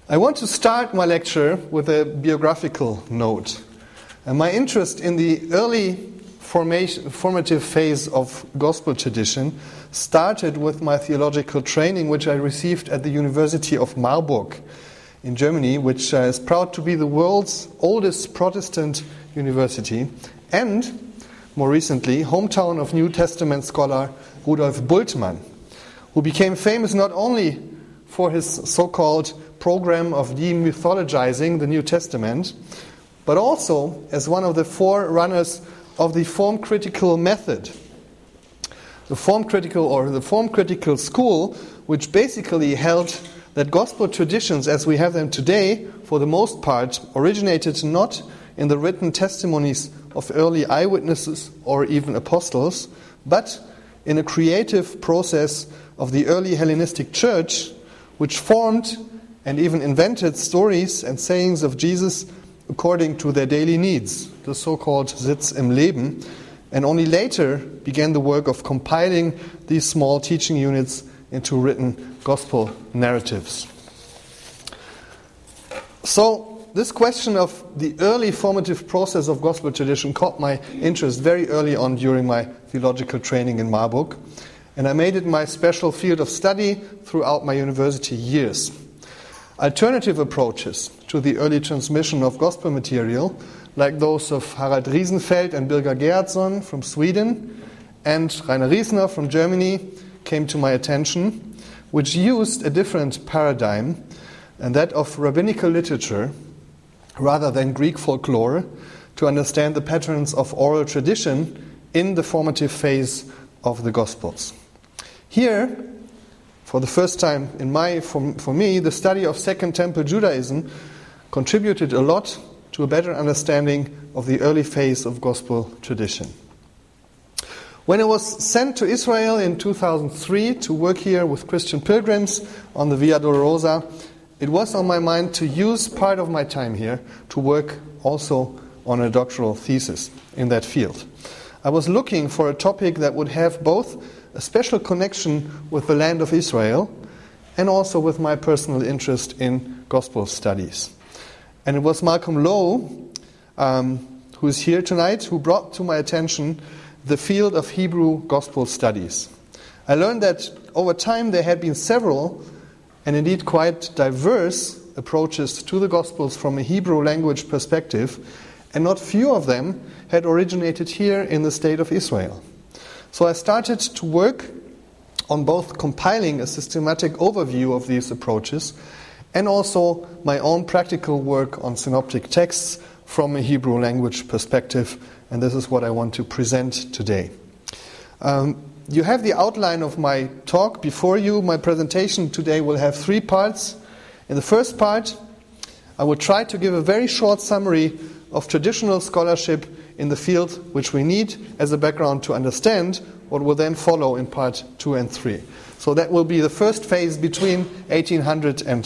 I want to start my lecture with a biographical note. And my interest in the early formative phase of gospel tradition started with my theological training, which I received at the University of Marburg in Germany, which is proud to be the world's oldest Protestant university, and, more recently, hometown of New Testament scholar Rudolf Bultmann, who became famous not only for his so-called program of demythologizing the New Testament, but also as one of the forerunners of the form critical method. The form critical school, which basically held that gospel traditions as we have them today, for the most part, originated not in the written testimonies of early eyewitnesses or even apostles, but in a creative process of the early Hellenistic church, which formed and even invented stories and sayings of Jesus according to their daily needs, the so-called Sitz im Leben, and only later began the work of compiling these small teaching units into written gospel narratives. So, this question of the early formative process of gospel tradition caught my interest very early on during my theological training in Marburg, and I made it my special field of study throughout my university years. Alternative approaches to the early transmission of gospel material, like those of Harald Riesenfeld and Birger Gerhardsson from Sweden and Rainer Riesner from Germany, came to my attention, which used a different paradigm, and that of rabbinical literature rather than Greek folklore, to understand the patterns of oral tradition in the formative phase of the Gospels. Here, for the first time for me, the study of Second Temple Judaism contributed a lot to a better understanding of the early phase of gospel tradition. When I was sent to Israel in 2003 to work here with Christian pilgrims on the Via Dolorosa, it was on my mind to use part of my time here to work also on a doctoral thesis in that field. I was looking for a topic that would have both a special connection with the land of Israel and also with my personal interest in gospel studies. And it was Malcolm Lowe, who is here tonight, who brought to my attention the field of Hebrew gospel studies. I learned that over time there had been several, and indeed quite diverse, approaches to the Gospels from a Hebrew language perspective, and not few of them had originated here in the state of Israel. So I started to work on both compiling a systematic overview of these approaches and also my own practical work on synoptic texts from a Hebrew language perspective, and this is what I want to present today. You have the outline of my talk before you. My presentation today will have 3 parts. In the first part, I will try to give a very short summary of traditional scholarship in the field which we need as a background to understand what will then follow in part 2 and 3. So that will be the first phase between 1800 and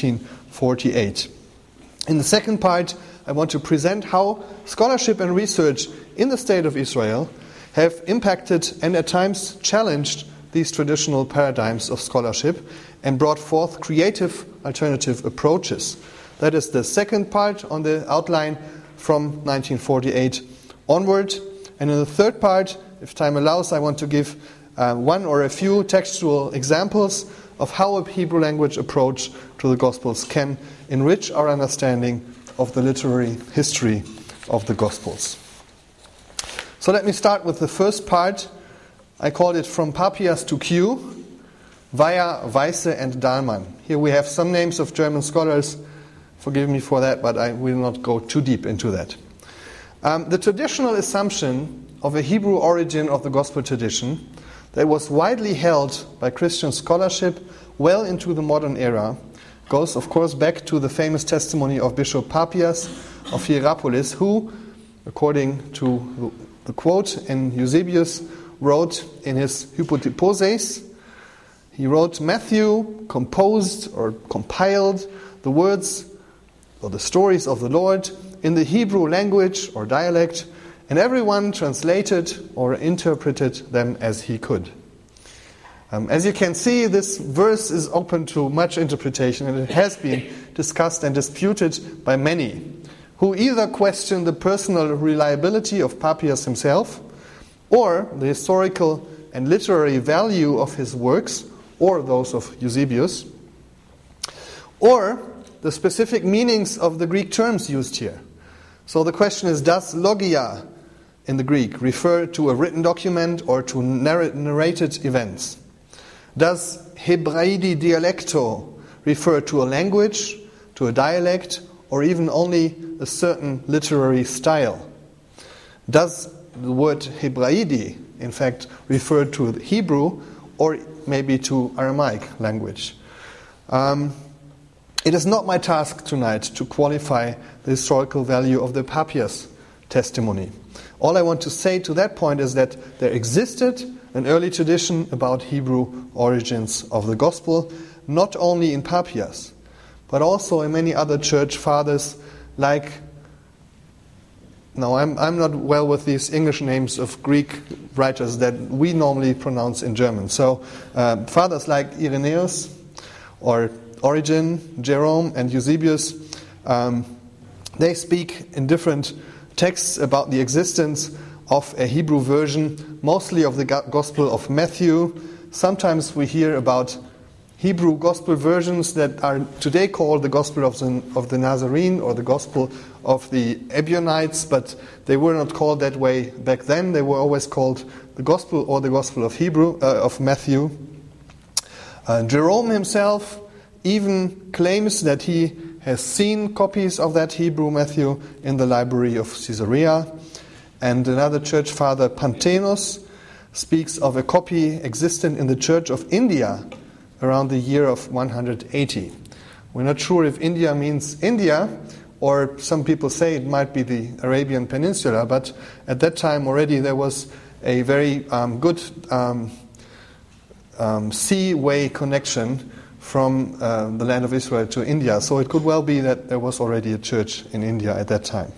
1948. In the second part, I want to present how scholarship and research in the state of Israel have impacted and at times challenged these traditional paradigms of scholarship and brought forth creative alternative approaches. That is the second part on the outline from 1948 onward. And in the third part, if time allows, I want to give one or a few textual examples of how a Hebrew language approach to the Gospels can enrich our understanding of the literary history of the Gospels. So let me start with the first part. I called it From Papias to Q, via Weisse and Dahlmann. Here we have some names of German scholars. Forgive me for that, but I will not go too deep into that. The traditional assumption of a Hebrew origin of the gospel tradition that was widely held by Christian scholarship well into the modern era goes, of course, back to the famous testimony of Bishop Papias of Hierapolis, who, according to the quote in Eusebius, wrote in his Hypotyposes, he wrote, Matthew composed or compiled the words or the stories of the Lord in the Hebrew language or dialect, and everyone translated or interpreted them as he could. As you can see, this verse is open to much interpretation, and it has been discussed and disputed by many, who either question the personal reliability of Papias himself, or the historical and literary value of his works, or those of Eusebius, or the specific meanings of the Greek terms used here. So the question is, does logia in the Greek refer to a written document or to narrated events? Does Hebraidi dialecto refer to a language, to a dialect, or even only a certain literary style? Does the word Hebraidi, in fact, refer to Hebrew or maybe to Aramaic language? It is not my task tonight to qualify the historical value of the Papias testimony. All I want to say to that point is that there existed an early tradition about Hebrew origins of the gospel, not only in Papias, but also in many other church fathers like, I'm not well with these English names of Greek writers that we normally pronounce in German. So fathers like Irenaeus or Origen, Jerome and Eusebius, they speak in different texts about the existence of a Hebrew version, mostly of the Gospel of Matthew. Sometimes we hear about Hebrew Gospel versions that are today called the Gospel of the Nazarene or the Gospel of the Ebionites, but they were not called that way back then. They were always called the Gospel or the Gospel of Matthew. Jerome himself even claims that he has seen copies of that Hebrew Matthew in the library of Caesarea. And another church father, Panthenus, speaks of a copy existent in the Church of India around the year of 180. We're not sure if India means India, or some people say it might be the Arabian Peninsula, but at that time already there was a very good seaway connection from the land of Israel to India. So it could well be that there was already a church in India at that time.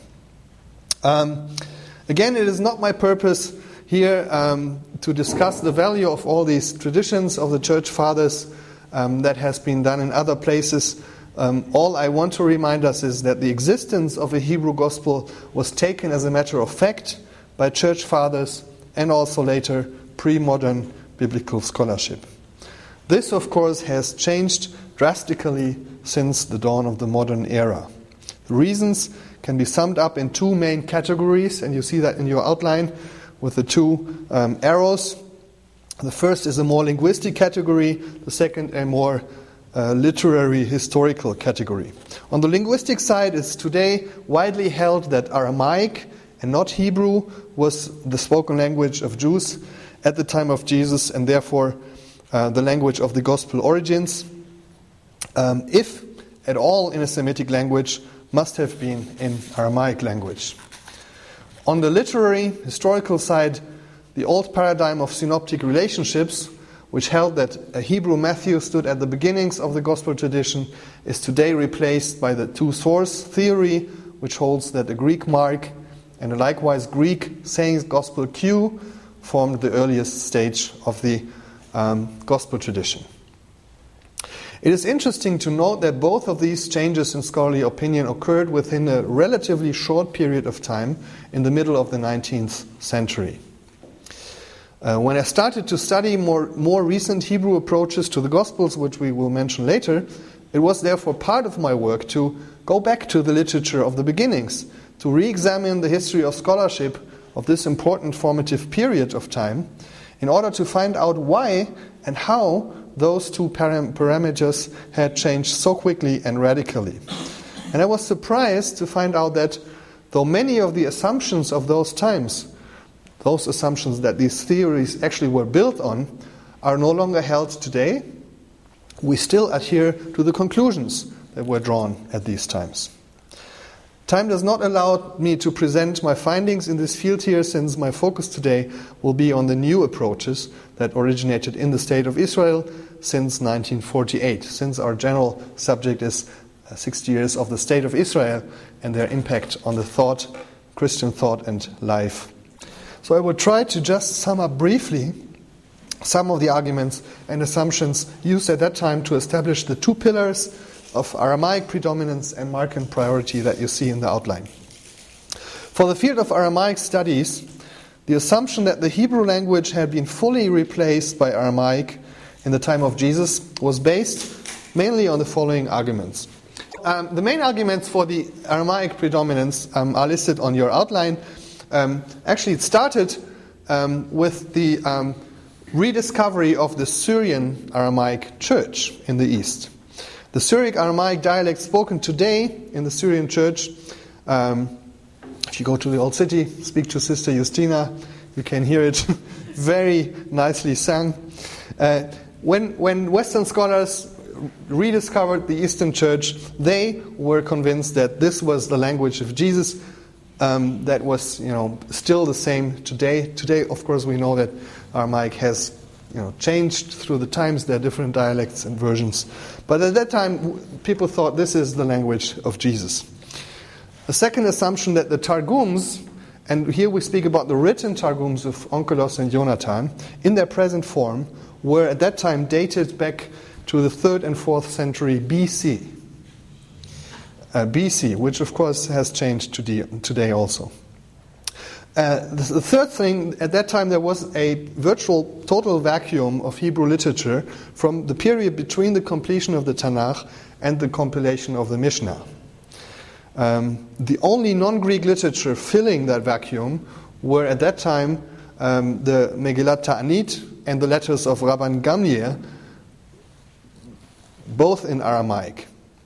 Again, it is not my purpose here to discuss the value of all these traditions of the church fathers that has been done in other places. All I want to remind us is that the existence of a Hebrew gospel was taken as a matter of fact by church fathers and also later pre-modern biblical scholarship. This, of course, has changed drastically since the dawn of the modern era. The reasons can be summed up in two main categories, and you see that in your outline with the two arrows. The first is a more linguistic category, the second a more literary historical category. On the linguistic side, it's today widely held that Aramaic and not Hebrew was the spoken language of Jews at the time of Jesus, and therefore the language of the gospel origins, if at all in a Semitic language, must have been in Aramaic language. On the literary, historical side, the old paradigm of synoptic relationships, which held that a Hebrew Matthew stood at the beginnings of the gospel tradition, is today replaced by the two-source theory, which holds that a Greek Mark and a likewise Greek sayings gospel Q formed the earliest stage of the gospel tradition. It is interesting to note that both of these changes in scholarly opinion occurred within a relatively short period of time in the middle of the 19th century. When I started to study more recent Hebrew approaches to the Gospels, which we will mention later, it was therefore part of my work to go back to the literature of the beginnings, to re-examine the history of scholarship of this important formative period of time, in order to find out why and how those two parameters had changed so quickly and radically. And I was surprised to find out that though many of the assumptions of those times, those assumptions that these theories actually were built on, are no longer held today, we still adhere to the conclusions that were drawn at these times. Time does not allow me to present my findings in this field here, since my focus today will be on the new approaches that originated in the State of Israel since 1948, since our general subject is 60 years of the State of Israel and their impact on the thought, Christian thought and life. So I will try to just sum up briefly some of the arguments and assumptions used at that time to establish the two pillars of Aramaic predominance and Markan priority that you see in the outline. For the field of Aramaic studies, the assumption that the Hebrew language had been fully replaced by Aramaic in the time of Jesus was based mainly on the following arguments. The main arguments for the Aramaic predominance are listed on your outline. Actually, it started with the rediscovery of the Syrian Aramaic church in the East. The Syriac Aramaic dialect spoken today in the Syrian church, if you go to the Old City, speak to Sister Justina, you can hear it very nicely sung. When Western scholars rediscovered the Eastern Church, they were convinced that this was the language of Jesus that was, still the same today. Today, of course, we know that Aramaic has, changed through the times. There are different dialects and versions. But at that time, people thought this is the language of Jesus. The second assumption that the Targums, and here we speak about the written Targums of Onkelos and Jonathan, in their present form, were at that time dated back to the 3rd and 4th century BC. BC, which of course has changed today also. The third thing, at that time there was a virtual total vacuum of Hebrew literature from the period between the completion of the Tanakh and the compilation of the Mishnah. The only non-Greek literature filling that vacuum were at that time the Megillat Ta'anit and the letters of Rabban Gamliel, both in Aramaic.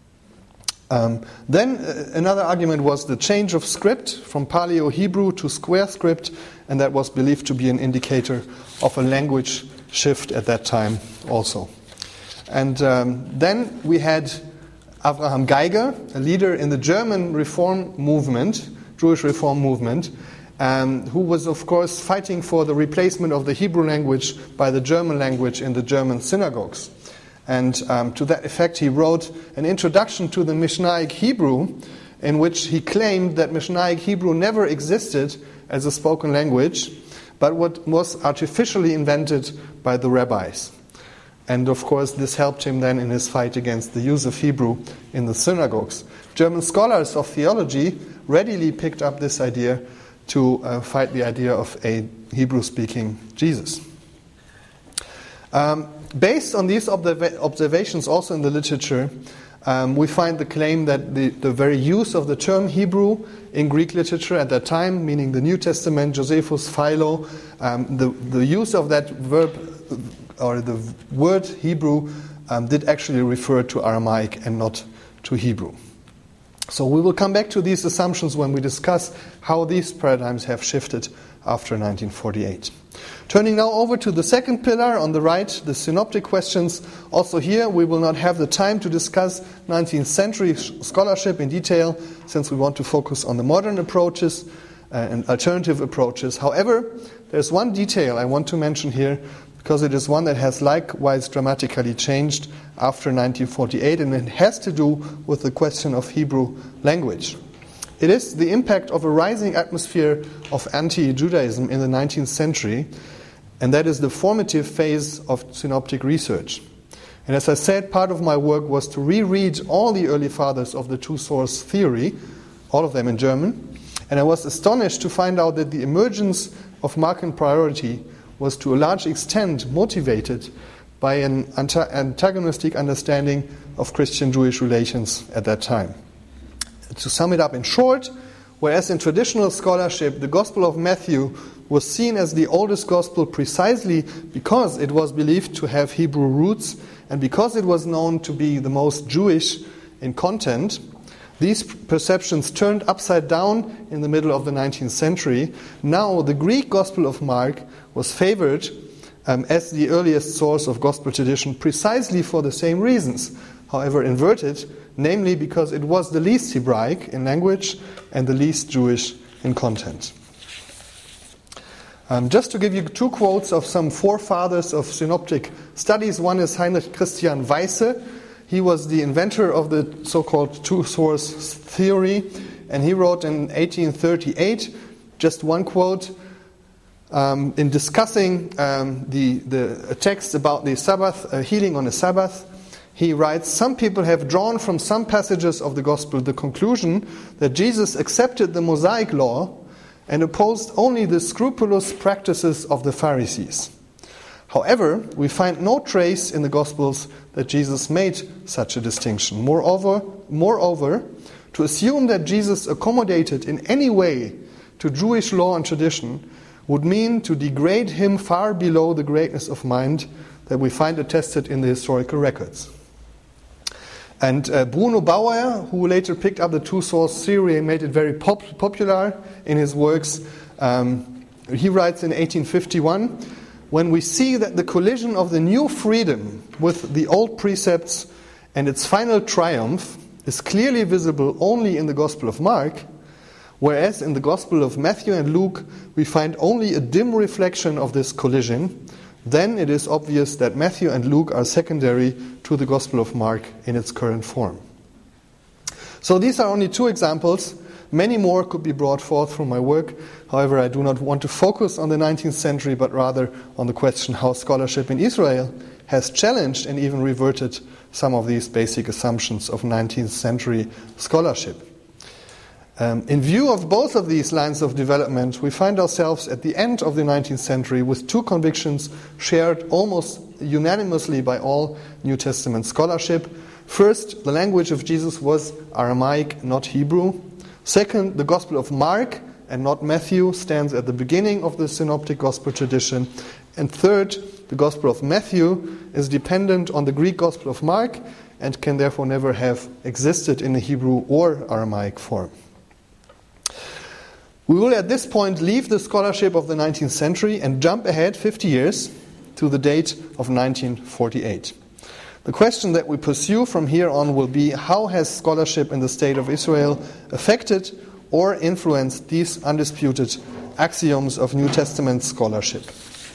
Then another argument was the change of script from Paleo-Hebrew to square script, and that was believed to be an indicator of a language shift at that time also. And then we had Avraham Geiger, a leader in the German Reform movement, Jewish Reform movement, who was, of course, fighting for the replacement of the Hebrew language by the German language in the German synagogues. And to that effect, he wrote an introduction to the Mishnaic Hebrew, in which he claimed that Mishnaic Hebrew never existed as a spoken language, but what was artificially invented by the rabbis. And of course, this helped him then in his fight against the use of Hebrew in the synagogues. German scholars of theology readily picked up this idea to fight the idea of a Hebrew-speaking Jesus. Based on these observations also in the literature, we find the claim that the very use of the term Hebrew in Greek literature at that time, meaning the New Testament, Josephus, Philo, the use of that verb or the word Hebrew did actually refer to Aramaic and not to Hebrew. So we will come back to these assumptions when we discuss how these paradigms have shifted after 1948. Turning now over to the second pillar on the right, the synoptic questions. Also here we will not have the time to discuss 19th century scholarship in detail, since we want to focus on the modern approaches and alternative approaches. However, there's one detail I want to mention here, because it is one that has likewise dramatically changed after 1948, and it has to do with the question of Hebrew language. It is the impact of a rising atmosphere of anti-Judaism in the 19th century, and that is the formative phase of synoptic research. And as I said, part of my work was to reread all the early fathers of the two-source theory, all of them in German, and I was astonished to find out that the emergence of Markan priority was to a large extent motivated by an antagonistic understanding of Christian-Jewish relations at that time. To sum it up in short, whereas in traditional scholarship the Gospel of Matthew was seen as the oldest gospel precisely because it was believed to have Hebrew roots and because it was known to be the most Jewish in content, these perceptions turned upside down in the middle of the 19th century. Now the Greek Gospel of Mark was favored as the earliest source of gospel tradition precisely for the same reasons, however inverted, namely because it was the least Hebraic in language and the least Jewish in content. Just to give you two quotes of some forefathers of synoptic studies. One is Heinrich Christian Weisse. He was the inventor of the so-called two-source theory, and he wrote in 1838, just one quote, in discussing the text about the Sabbath, healing on the Sabbath, he writes, "Some people have drawn from some passages of the Gospel the conclusion that Jesus accepted the Mosaic law and opposed only the scrupulous practices of the Pharisees. However, we find no trace in the Gospels that Jesus made such a distinction. Moreover, to assume that Jesus accommodated in any way to Jewish law and tradition would mean to degrade him far below the greatness of mind that we find attested in the historical records." And Bruno Bauer, who later picked up the two-source theory and made it very popular in his works, he writes in 1851, "When we see that the collision of the new freedom with the old precepts and its final triumph is clearly visible only in the Gospel of Mark, whereas in the Gospel of Matthew and Luke we find only a dim reflection of this collision, then it is obvious that Matthew and Luke are secondary to the Gospel of Mark in its current form." So these are only two examples. Many more could be brought forth from my work. However, I do not want to focus on the 19th century, but rather on the question how scholarship in Israel has challenged and even reverted some of these basic assumptions of 19th century scholarship. In view of both of these lines of development, we find ourselves at the end of the 19th century with two convictions shared almost unanimously by all New Testament scholarship. First, the language of Jesus was Aramaic, not Hebrew. Second, the Gospel of Mark and not Matthew stands at the beginning of the Synoptic Gospel tradition. And third, the Gospel of Matthew is dependent on the Greek Gospel of Mark and can therefore never have existed in a Hebrew or Aramaic form. We will at this point leave the scholarship of the 19th century and jump ahead 50 years to the date of 1948. The question that we pursue from here on will be, how has scholarship in the State of Israel affected or influenced these undisputed axioms of New Testament scholarship?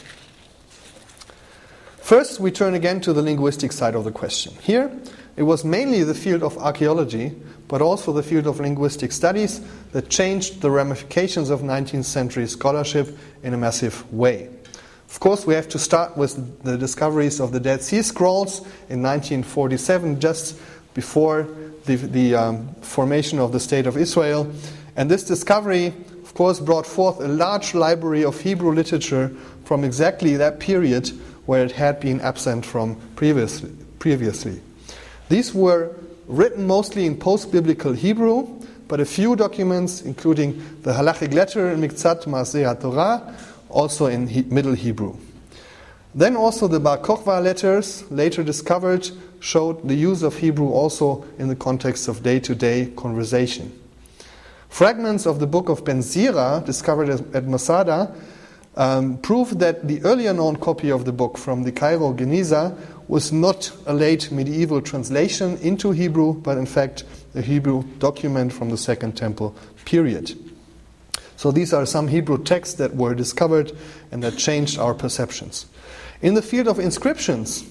First, we turn again to the linguistic side of the question. Here, it was mainly the field of archaeology, but also the field of linguistic studies that changed the ramifications of 19th century scholarship in a massive way. Of course, we have to start with the discoveries of the Dead Sea Scrolls in 1947, just before the formation of the State of Israel. And this discovery, of course, brought forth a large library of Hebrew literature from exactly that period where it had been absent from previously. These were written mostly in post-biblical Hebrew, but a few documents, including the Halachic letter in Miktzat Maaseh HaTorah, also in Middle Hebrew. Then also the Bar Kokhba letters, later discovered, showed the use of Hebrew also in the context of day-to-day conversation. Fragments of the book of Ben Sira, discovered at Masada, proved that the earlier known copy of the book from the Cairo Geniza was not a late medieval translation into Hebrew, but in fact a Hebrew document from the Second Temple period. So these are some Hebrew texts that were discovered and that changed our perceptions. In the field of inscriptions,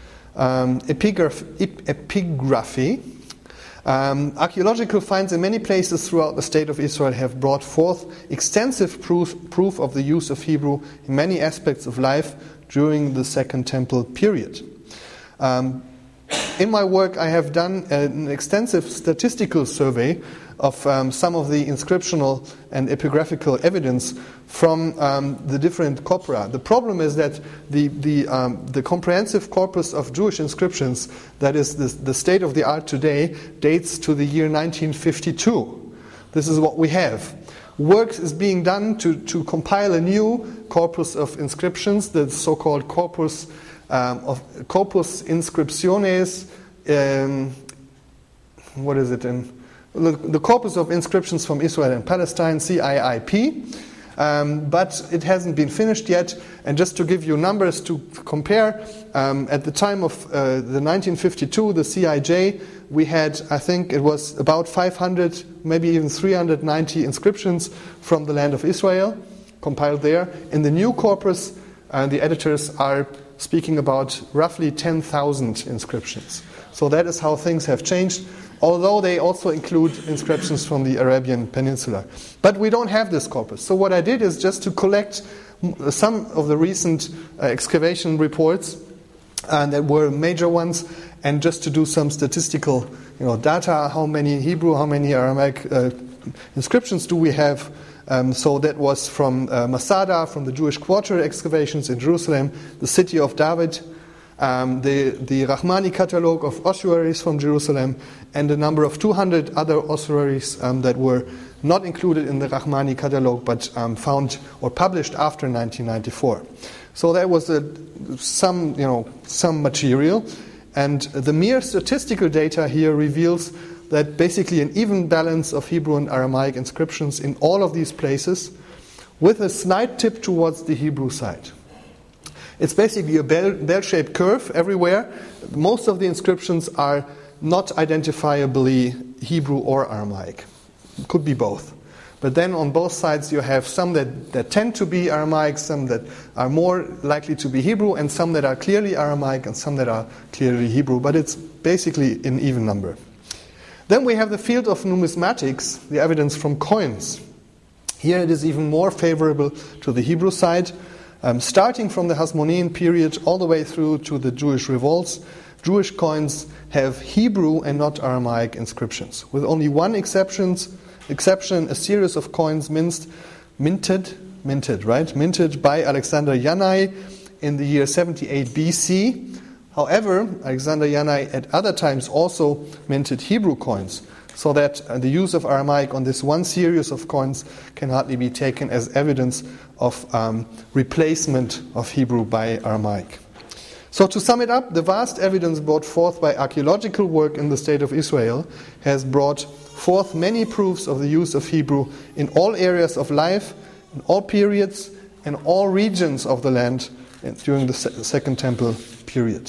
epigraphy, archaeological finds in many places throughout the State of Israel have brought forth extensive proof of the use of Hebrew in many aspects of life during the Second Temple period. In my work, I have done an extensive statistical survey of some of the inscriptional and epigraphical evidence from the different corpora. The problem is that the comprehensive corpus of Jewish inscriptions, that is the state of the art today, dates to the year 1952. This is what we have. Work is being done to compile a new corpus of inscriptions, the so-called corpus inscriptiones. What is it in? The corpus of inscriptions from Israel and Palestine, CIIP, but it hasn't been finished yet. And just to give you numbers to compare, at the time of the 1952, the CIJ, we had, I think it was about 500, maybe even 390 inscriptions from the land of Israel compiled there. In the new corpus, the editors are speaking about roughly 10,000 inscriptions. So that is how things have changed, although they also include inscriptions from the Arabian Peninsula. But we don't have this corpus. So what I did is just to collect some of the recent excavation reports, and that were major ones, and just to do some statistical data, how many Hebrew, how many Aramaic inscriptions do we have. So that was from Masada, from the Jewish quarter excavations in Jerusalem, the city of David, the Rahmani catalogue of ossuaries from Jerusalem, and a number of 200 other ossuaries that were not included in the Rahmani catalogue but found or published after 1994. So that was some material, and the mere statistical data here reveals that basically an even balance of Hebrew and Aramaic inscriptions in all of these places, with a slight tip towards the Hebrew side. It's basically a bell-shaped curve everywhere. Most of the inscriptions are not identifiably Hebrew or Aramaic. It could be both. But then on both sides you have some that tend to be Aramaic, some that are more likely to be Hebrew, and some that are clearly Aramaic and some that are clearly Hebrew. But it's basically an even number. Then we have the field of numismatics, the evidence from coins. Here it is even more favorable to the Hebrew side. Starting from the Hasmonean period all the way through to the Jewish revolts, Jewish coins have Hebrew and not Aramaic inscriptions. With only one exception, a series of coins minted by Alexander Yanai in the year 78 BC. However, Alexander Yanai at other times also minted Hebrew coins, so that the use of Aramaic on this one series of coins can hardly be taken as evidence of replacement of Hebrew by Aramaic. So to sum it up, the vast evidence brought forth by archaeological work in the State of Israel has brought forth many proofs of the use of Hebrew in all areas of life, in all periods, and all regions of the land during the Second Temple period.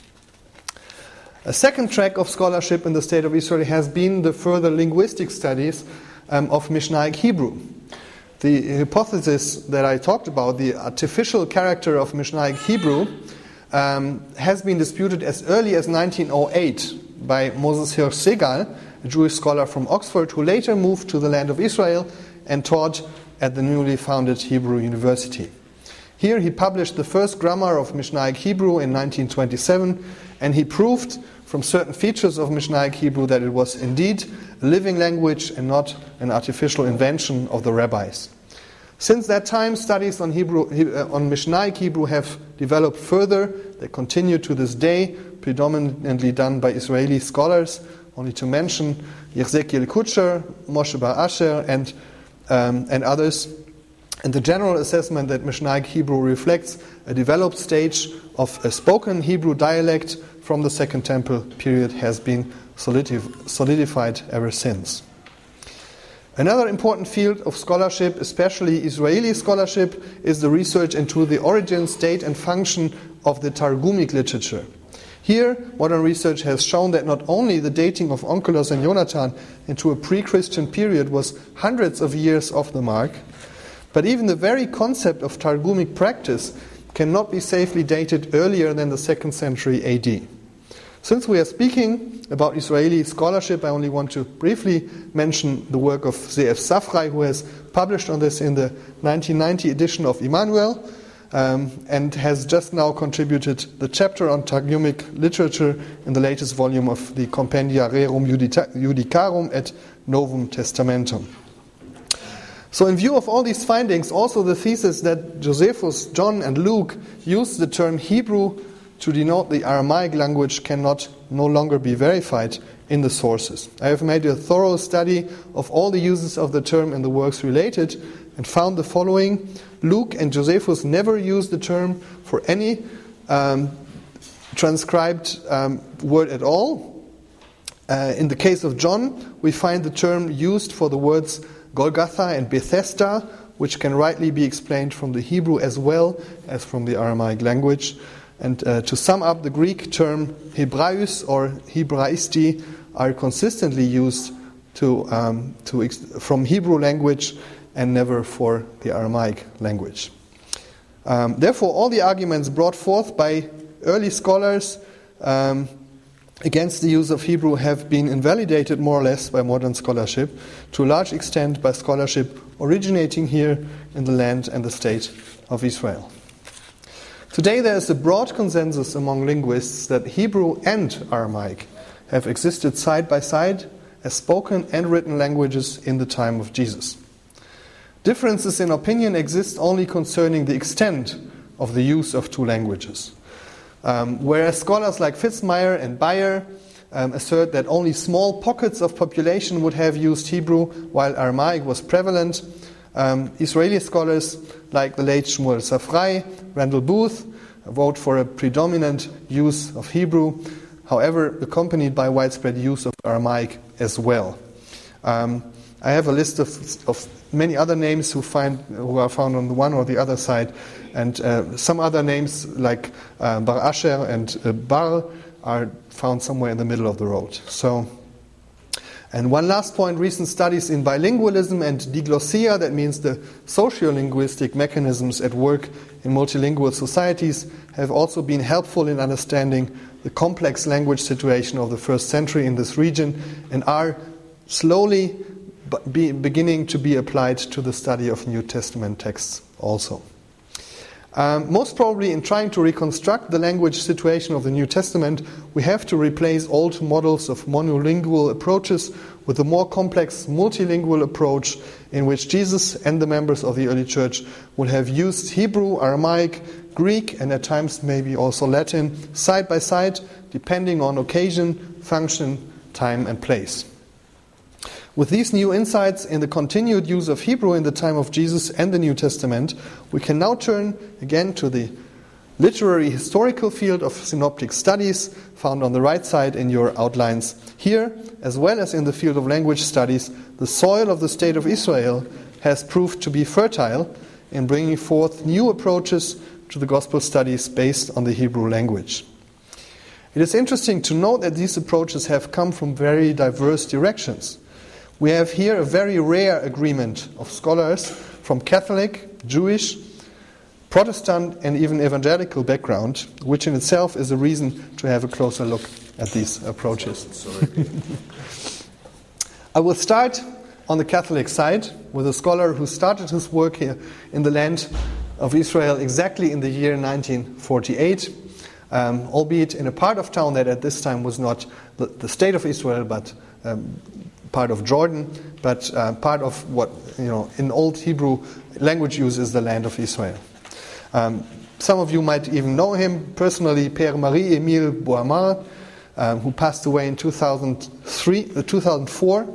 A second track of scholarship in the State of Israel has been the further linguistic studies of Mishnaic Hebrew. The hypothesis that I talked about, the artificial character of Mishnaic Hebrew, has been disputed as early as 1908 by Moses Hirsch Segal, a Jewish scholar from Oxford, who later moved to the land of Israel and taught at the newly founded Hebrew University. Here he published the first grammar of Mishnaic Hebrew in 1927, and he proved from certain features of Mishnaic Hebrew that it was indeed a living language and not an artificial invention of the rabbis. Since that time, studies on Mishnaic Hebrew have developed further. They continue to this day, predominantly done by Israeli scholars, only to mention Yezekiel Kutscher, Moshe Bar Asher, and others. And the general assessment that Mishnaic Hebrew reflects a developed stage of a spoken Hebrew dialect from the Second Temple period has been solidified ever since. Another important field of scholarship, especially Israeli scholarship, is the research into the origin, state, and function of the Targumic literature. Here, modern research has shown that not only the dating of Onkelos and Jonathan into a pre-Christian period was hundreds of years off the mark, but even the very concept of Targumic practice cannot be safely dated earlier than the 2nd century AD. Since we are speaking about Israeli scholarship, I only want to briefly mention the work of Ze'ev Safrai, who has published on this in the 1990 edition of Immanuel, and has just now contributed the chapter on Targumic literature in the latest volume of the Compendia Rerum Judicarum et Novum Testamentum. So in view of all these findings, also the thesis that Josephus, John, and Luke used the term Hebrew to denote the Aramaic language no longer be verified in the sources. I have made a thorough study of all the uses of the term in the works related and found the following. Luke and Josephus never used the term for any transcribed word at all. In the case of John, we find the term used for the words Golgotha and Bethesda, which can rightly be explained from the Hebrew as well as from the Aramaic language. And to sum up, the Greek term Hebraeus or Hebraisti are consistently used from Hebrew language and never for the Aramaic language. Therefore, all the arguments brought forth by early scholars against the use of Hebrew have been invalidated more or less by modern scholarship, to a large extent by scholarship originating here in the land and the state of Israel. Today there is a broad consensus among linguists that Hebrew and Aramaic have existed side by side as spoken and written languages in the time of Jesus. Differences in opinion exist only concerning the extent of the use of two languages. Whereas scholars like Fitzmyer and Bayer assert that only small pockets of population would have used Hebrew while Aramaic was prevalent, Israeli scholars like the late Shmuel Safrai, Randall Booth, vote for a predominant use of Hebrew, however accompanied by widespread use of Aramaic as well. I have a list of many other names who are found on the one or the other side, and some other names like Bar Asher and Bar are found somewhere in the middle of the road. And one last point, recent studies in bilingualism and diglossia, that means the sociolinguistic mechanisms at work in multilingual societies, have also been helpful in understanding the complex language situation of the first century in this region, and are slowly beginning to be applied to the study of New Testament texts also. Most probably in trying to reconstruct the language situation of the New Testament, we have to replace old models of monolingual approaches with a more complex multilingual approach in which Jesus and the members of the early church would have used Hebrew, Aramaic, Greek, and at times maybe also Latin side by side, depending on occasion, function, time, and place. With these new insights in the continued use of Hebrew in the time of Jesus and the New Testament, we can now turn again to the literary historical field of synoptic studies found on the right side in your outlines. Here, as well as in the field of language studies, the soil of the state of Israel has proved to be fertile in bringing forth new approaches to the gospel studies based on the Hebrew language. It is interesting to note that these approaches have come from very diverse directions. We have here a very rare agreement of scholars from Catholic, Jewish, Protestant, and even evangelical background, which in itself is a reason to have a closer look at these approaches. I will start on the Catholic side with a scholar who started his work here in the land of Israel exactly in the year 1948, albeit in a part of town that at this time was not the state of Israel, but part of Jordan, but part of what, in Old Hebrew language use is the land of Israel. Some of you might even know him personally, Père Marie-Émile Boamard, who passed away in 2004.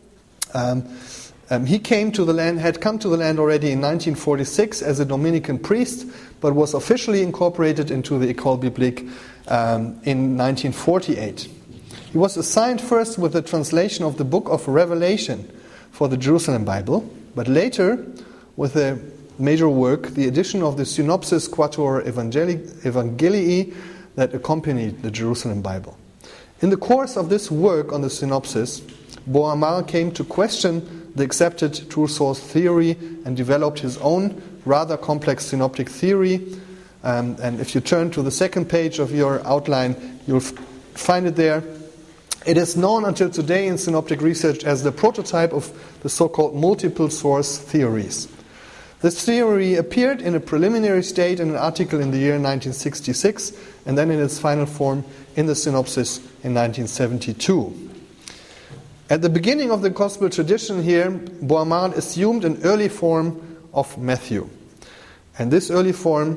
He had come to the land already in 1946 as a Dominican priest, but was officially incorporated into the École Biblique in 1948. He was assigned first with the translation of the book of Revelation for the Jerusalem Bible, but later with a major work, the edition of the Synopsis Quatuor Evangelii that accompanied the Jerusalem Bible. In the course of this work on the synopsis, Boamard came to question the accepted true source theory and developed his own rather complex synoptic theory. And if you turn to the second page of your outline, you'll find it there. It is known until today in synoptic research as the prototype of the so-called multiple source theories. This theory appeared in a preliminary state in an article in the year 1966, and then in its final form in the synopsis in 1972. At the beginning of the gospel tradition here, Boamard assumed an early form of Matthew. And this early form,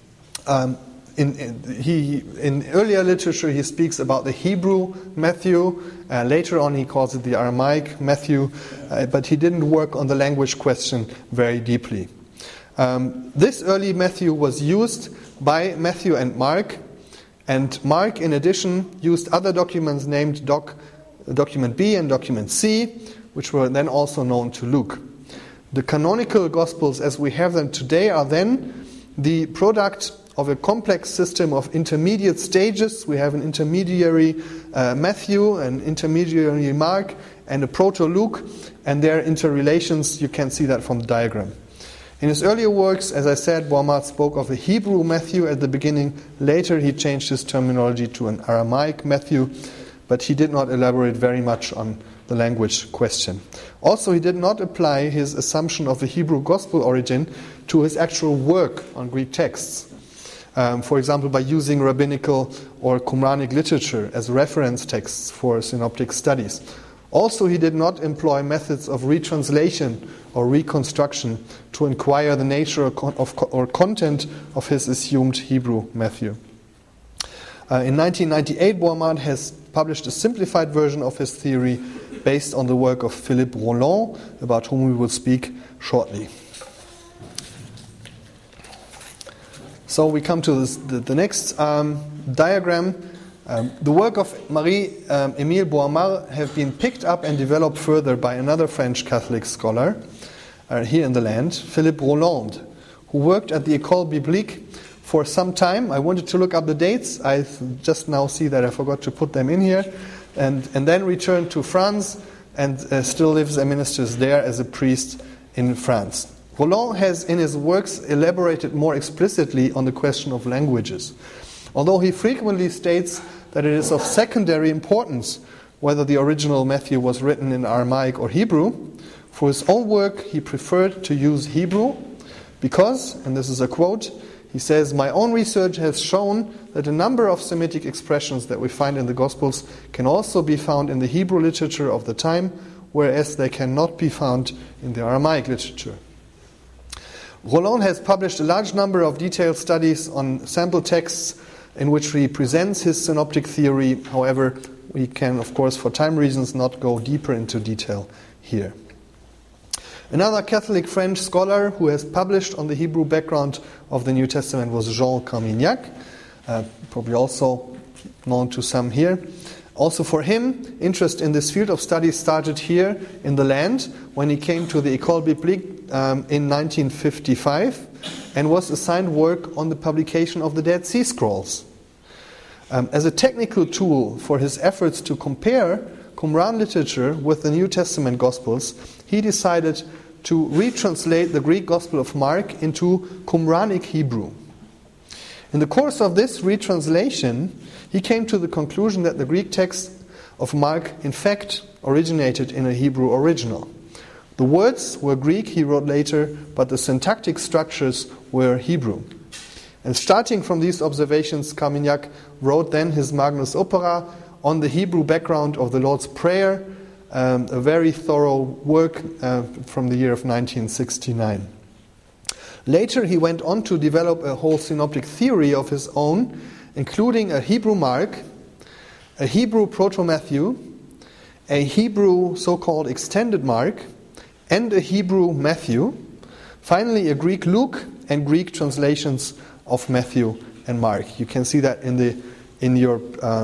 in earlier literature he speaks about the Hebrew Matthew, later on he calls it the Aramaic Matthew, but he didn't work on the language question very deeply. This early Matthew was used by Matthew and Mark in addition used other documents named Document B and Document C, which were then also known to Luke. The canonical Gospels as we have them today are then the product of a complex system of intermediate stages. We have an intermediary Matthew, an intermediary Mark, and a proto-Luke, and their interrelations, you can see that from the diagram. In his earlier works, as I said, Boermaert spoke of a Hebrew Matthew at the beginning. Later he changed his terminology to an Aramaic Matthew, but he did not elaborate very much on the language question. Also, he did not apply his assumption of a Hebrew gospel origin to his actual work on Greek texts. For example, by using rabbinical or Qumranic literature as reference texts for synoptic studies. Also, he did not employ methods of retranslation or reconstruction to inquire the nature or content of his assumed Hebrew Matthew. In 1998, Boermaert has published a simplified version of his theory based on the work of Philippe Roland, about whom we will speak shortly. So we come to the next diagram. The work of Marie-Émile Boermaert have been picked up and developed further by another French Catholic scholar here in the land, Philippe Roland, who worked at the École Biblique for some time. I wanted to look up the dates. I just now see that I forgot to put them in here. And then returned to France and still lives and ministers there as a priest in France. Roland has in his works elaborated more explicitly on the question of languages. Although he frequently states that it is of secondary importance whether the original Matthew was written in Aramaic or Hebrew, for his own work he preferred to use Hebrew because, and this is a quote, he says, "My own research has shown that a number of Semitic expressions that we find in the Gospels can also be found in the Hebrew literature of the time, whereas they cannot be found in the Aramaic literature." Roland has published a large number of detailed studies on sample texts in which he presents his synoptic theory. However, we can, of course, for time reasons, not go deeper into detail here. Another Catholic French scholar who has published on the Hebrew background of the New Testament was Jean Carmignac, probably also known to some here. Also for him, interest in this field of study started here in the land when he came to the École Biblique in 1955 and was assigned work on the publication of the Dead Sea Scrolls. As a technical tool for his efforts to compare Qumran literature with the New Testament Gospels, he decided to retranslate the Greek Gospel of Mark into Qumranic Hebrew. In the course of this retranslation, he came to the conclusion that the Greek text of Mark in fact originated in a Hebrew original. The words were Greek, he wrote later, but the syntactic structures were Hebrew. And starting from these observations, Carmignac wrote then his Magnus Opera on the Hebrew background of the Lord's Prayer, a very thorough work from the year of 1969. Later he went on to develop a whole synoptic theory of his own, including a Hebrew Mark, a Hebrew Proto-Matthew, a Hebrew so-called extended Mark, and a Hebrew Matthew, finally a Greek Luke and Greek translations of Matthew and Mark. You can see that in your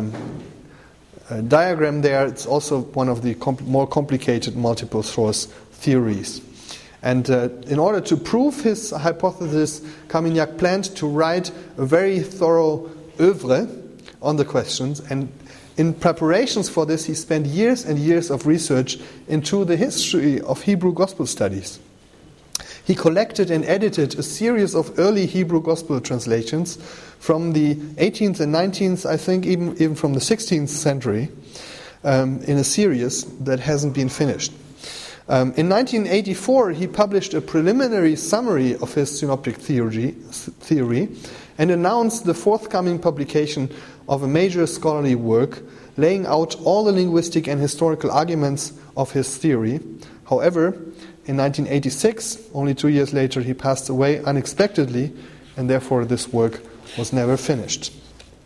diagram there. It's also one of the more complicated multiple source theories. And in order to prove his hypothesis, Carmignac planned to write a very thorough oeuvre on the questions, and in preparations for this he spent years and years of research into the history of Hebrew gospel studies. He collected and edited a series of early Hebrew gospel translations from the 18th and 19th, I think even from the 16th century, in a series that hasn't been finished. In 1984, he published a preliminary summary of his synoptic theory and announced the forthcoming publication of a major scholarly work laying out all the linguistic and historical arguments of his theory. However, in 1986, only 2 years later, he passed away unexpectedly, and therefore this work was never finished.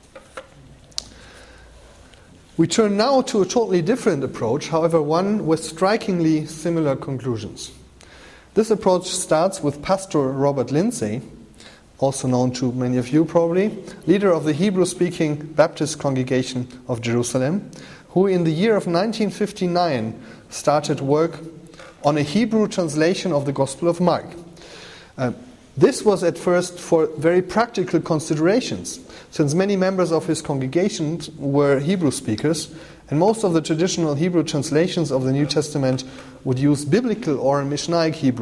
We turn now to a totally different approach, however one with strikingly similar conclusions. This approach starts with Pastor Robert Lindsay, also known to many of you probably, leader of the Hebrew-speaking Baptist congregation of Jerusalem, who in the year of 1959 started work on a Hebrew translation of the Gospel of Mark. This was at first for very practical considerations, since many members of his congregation were Hebrew speakers, and most of the traditional Hebrew translations of the New Testament would use biblical or Mishnaic Hebrew,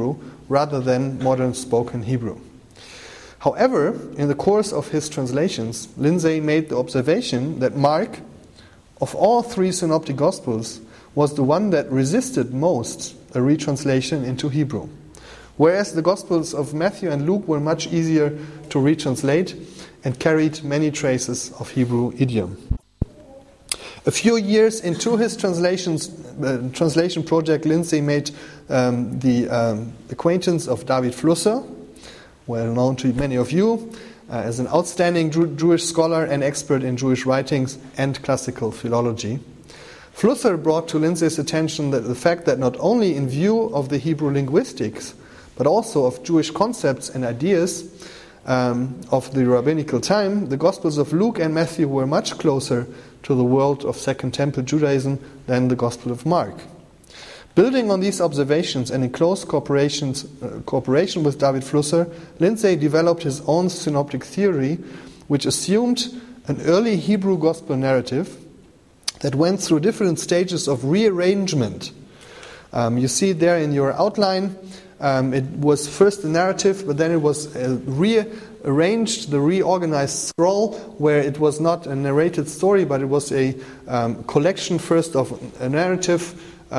rather than modern spoken Hebrew. However, in the course of his translations, Lindsay made the observation that Mark, of all three synoptic Gospels, was the one that resisted most a retranslation into Hebrew, whereas the Gospels of Matthew and Luke were much easier to retranslate and carried many traces of Hebrew idiom. A few years into his translation project, Lindsay made the acquaintance of David Flusser, well known to many of you, as an outstanding Jewish scholar and expert in Jewish writings and classical philology. Flusser brought to Lindsay's attention that the fact that not only in view of the Hebrew linguistics, but also of Jewish concepts and ideas of the rabbinical time, the Gospels of Luke and Matthew were much closer to the world of Second Temple Judaism than the Gospel of Mark. Building on these observations and in close cooperation with David Flusser, Lindsay developed his own synoptic theory, which assumed an early Hebrew Gospel narrative that went through different stages of rearrangement. You see there in your outline, it was first the narrative, but then it was rearranged, the reorganized scroll, where it was not a narrated story, but it was a collection first of a narratives,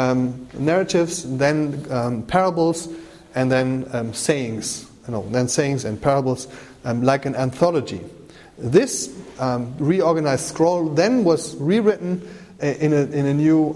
then parables, and then sayings. Then sayings and parables, like an anthology. This reorganized scroll then was rewritten in a new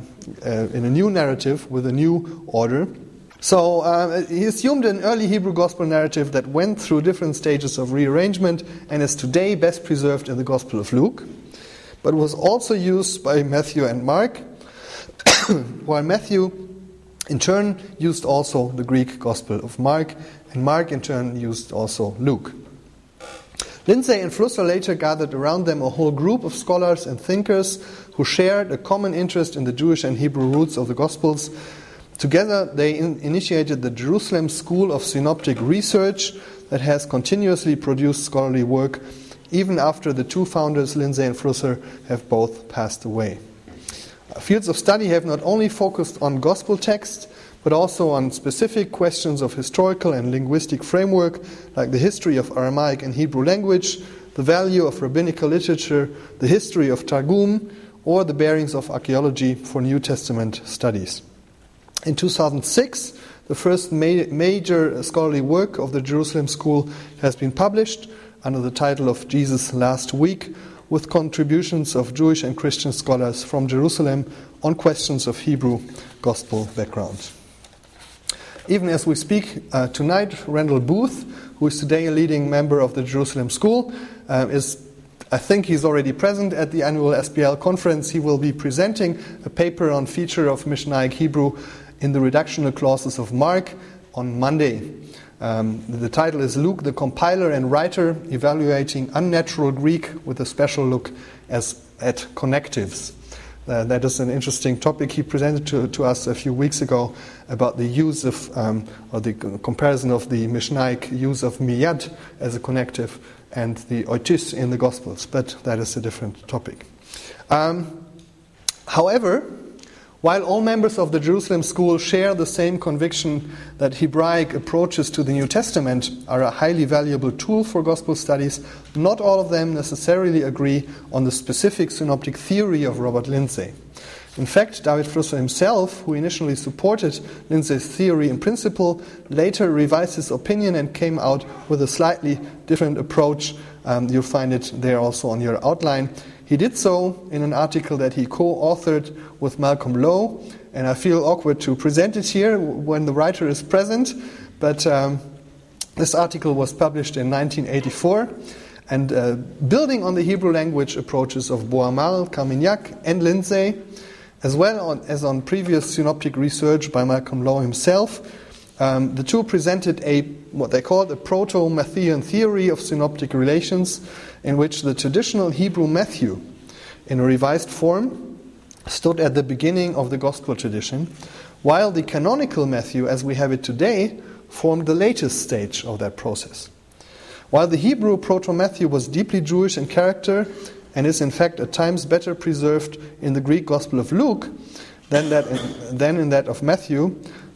narrative with a new order. So he assumed an early Hebrew Gospel narrative that went through different stages of rearrangement and is today best preserved in the Gospel of Luke, but was also used by Matthew and Mark, while Matthew in turn used also the Greek Gospel of Mark, and Mark in turn used also Luke. Lindsay and Flusser later gathered around them a whole group of scholars and thinkers who shared a common interest in the Jewish and Hebrew roots of the Gospels. Together, they initiated the Jerusalem School of Synoptic Research that has continuously produced scholarly work even after the two founders, Lindsay and Flusser, have both passed away. Fields of study have not only focused on gospel texts, but also on specific questions of historical and linguistic framework, like the history of Aramaic and Hebrew language, the value of rabbinical literature, the history of Targum, or the bearings of archaeology for New Testament studies. In 2006, the first major scholarly work of the Jerusalem School has been published under the title of Jesus Last Week, with contributions of Jewish and Christian scholars from Jerusalem on questions of Hebrew gospel background. Even as we speak tonight, Randall Booth, who is today a leading member of the Jerusalem School, I think he's already present at the annual SBL conference. He will be presenting a paper on feature of Mishnaic Hebrew in the reductional clauses of Mark on Monday. The title is Luke, the Compiler and Writer, Evaluating Unnatural Greek with a Special Look at Connectives. That is an interesting topic. He presented to us a few weeks ago about the use of, or the comparison of the Mishnaic use of miyad as a connective and the oitis in the Gospels, but that is a different topic. However, while all members of the Jerusalem School share the same conviction that Hebraic approaches to the New Testament are a highly valuable tool for gospel studies, not all of them necessarily agree on the specific synoptic theory of Robert Lindsay. In fact, David Flusser himself, who initially supported Lindsay's theory in principle, later revised his opinion and came out with a slightly different approach. You'll find it there also on your outline. He did so in an article that he co-authored with Malcolm Lowe, and I feel awkward to present it here when the writer is present, but this article was published in 1984, and building on the Hebrew language approaches of Boamal, Carmignac, and Lindsay, as well as on previous synoptic research by Malcolm Lowe himself, the two presented what they called a proto-Matthean theory of synoptic relations, in which the traditional Hebrew Matthew, in a revised form, stood at the beginning of the gospel tradition, while the canonical Matthew, as we have it today, formed the latest stage of that process. While the Hebrew proto-Matthew was deeply Jewish in character and is in fact at times better preserved in the Greek Gospel of Luke than in that of Matthew,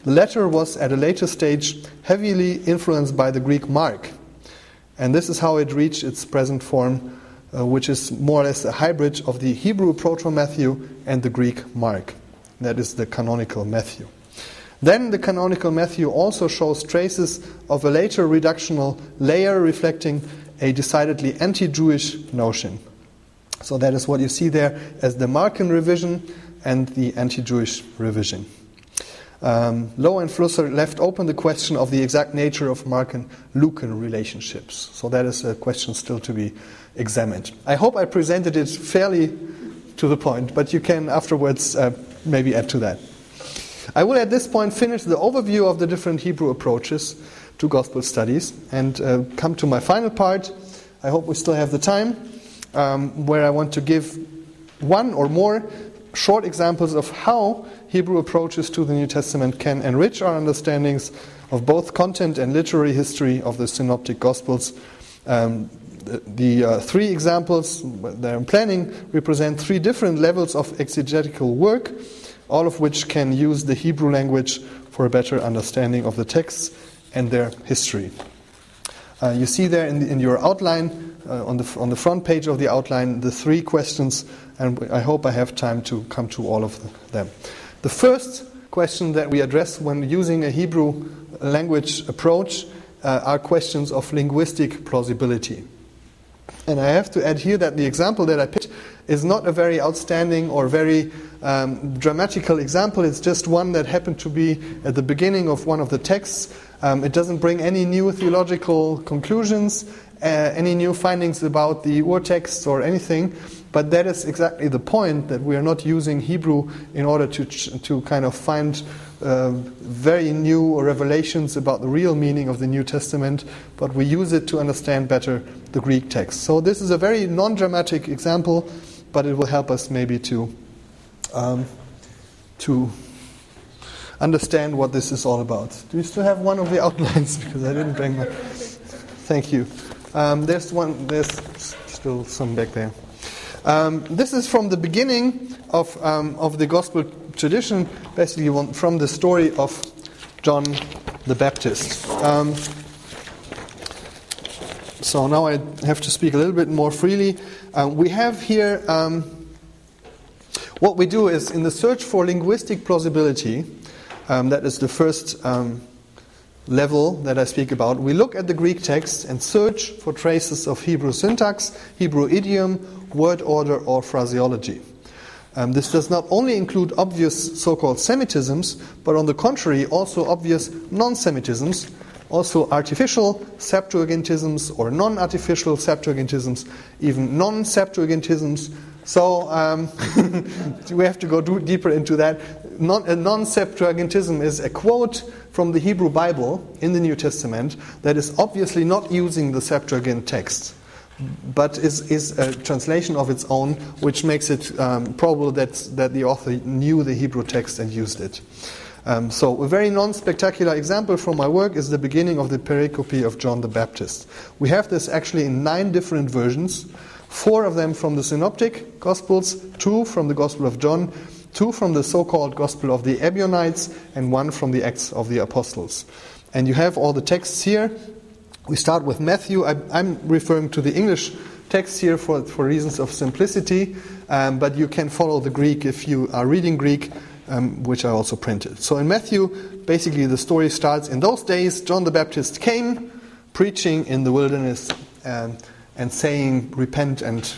The latter was at a later stage heavily influenced by the Greek Mark. And this is how it reached its present form, which is more or less a hybrid of the Hebrew Proto-Matthew and the Greek Mark. That is the canonical Matthew. Then the canonical Matthew also shows traces of a later reductional layer reflecting a decidedly anti-Jewish notion. So that is what you see there as the Markan revision and the anti-Jewish revision. Lowe and Flusser left open the question of the exact nature of Markan-Lucan relationships. So that is a question still to be examined. I hope I presented it fairly to the point, but you can afterwards maybe add to that. I will at this point finish the overview of the different Hebrew approaches to gospel studies and come to my final part. I hope we still have the time, where I want to give one or more short examples of how Hebrew approaches to the New Testament can enrich our understandings of both content and literary history of the Synoptic Gospels. The three examples that I'm planning represent three different levels of exegetical work, all of which can use the Hebrew language for a better understanding of the texts and their history. You see there in your outline, on the front page of the outline, the three questions, and I hope I have time to come to all of them. The first question that we address when using a Hebrew language approach are questions of linguistic plausibility. And I have to add here that the example that I picked is not a very outstanding or very dramatical example. It's just one that happened to be at the beginning of one of the texts. It doesn't bring any new theological conclusions, any new findings about the ur-texts or anything, but that is exactly the point, that we are not using Hebrew in order to kind of find very new revelations about the real meaning of the New Testament, but we use it to understand better the Greek text. So this is a very non-dramatic example, but it will help us maybe to understand what this is all about. Do you still have one of the outlines? Because I didn't bring my... Thank you. There's still some back there. This is from the beginning of the gospel tradition, basically from the story of John the Baptist. So now I have to speak a little bit more freely. We have here, what we do is, in the search for linguistic plausibility, that is the first level that I speak about, we look at the Greek text and search for traces of Hebrew syntax, Hebrew idiom, word order, or phraseology. This does not only include obvious so-called Semitisms, but on the contrary also obvious non-Semitisms, also artificial Septuagintisms or non-artificial Septuagintisms, even non-Septuagintisms. So we have to go deeper into that. A non-Septuagintism is a quote from the Hebrew Bible in the New Testament that is obviously not using the Septuagint text, but is a translation of its own, which makes it probable that the author knew the Hebrew text and used it. So a very non-spectacular example from my work is the beginning of the pericope of John the Baptist. We have this actually in 9 different versions, 4 of them from the Synoptic Gospels, 2 from the Gospel of John, 2 from the so-called Gospel of the Ebionites, and 1 from the Acts of the Apostles. And you have all the texts here. We start with Matthew. I'm referring to the English text here for reasons of simplicity, but you can follow the Greek if you are reading Greek, which I also printed. So in Matthew, basically the story starts, in those days John the Baptist came, preaching in the wilderness and saying, repent and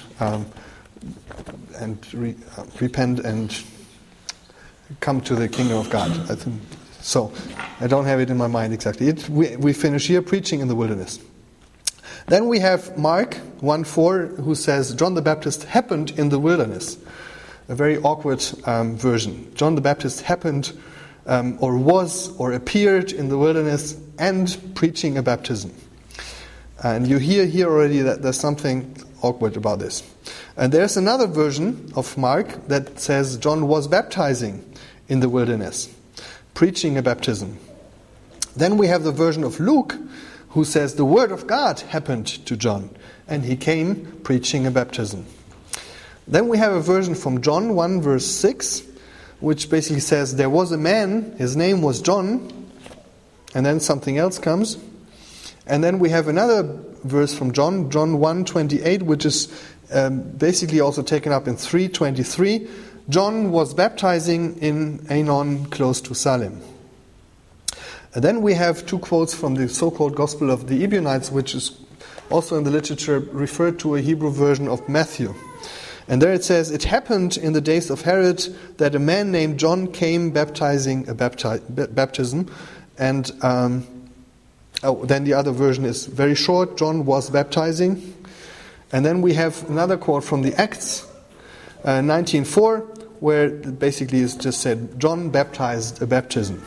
come to the kingdom of God. I think so. I don't have it in my mind exactly. We finish here, preaching in the wilderness. Then we have Mark 1:4, who says John the Baptist happened in the wilderness. A very awkward version. John the Baptist happened or was or appeared in the wilderness and preaching a baptism. And you hear here already that there's something awkward about this. And there's another version of Mark that says John was baptizing in the wilderness, preaching a baptism. Then we have the version of Luke, who says the word of God happened to John, and he came preaching a baptism. Then we have a version from John 1 verse 6, which basically says, there was a man, his name was John, and then something else comes. And then we have another verse from John 1:28, which is basically also taken up in 3:23. John was baptizing in Ainon, close to Salem. And then we have two quotes from the so-called Gospel of the Ebionites, which is also in the literature referred to a Hebrew version of Matthew. And there it says, it happened in the days of Herod that a man named John came baptizing a baptism. And then the other version is very short, John was baptizing. And then we have another quote from the Acts 19:4, where it basically is just said, John baptized a baptism.